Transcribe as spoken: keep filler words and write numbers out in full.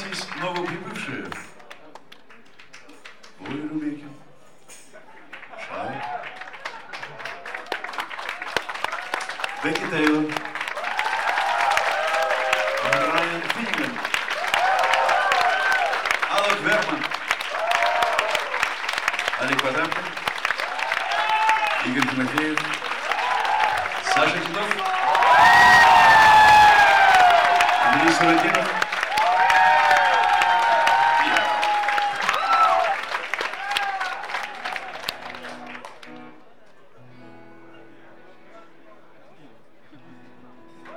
нас есть новоприбывшие. Ой, Рубекин. Шай. Бекки Тейлор. Райан Финниган. Алок Верман. Олег Потапкин. Игорь Тимофеев. Саша Титов. Андрей Суратинов.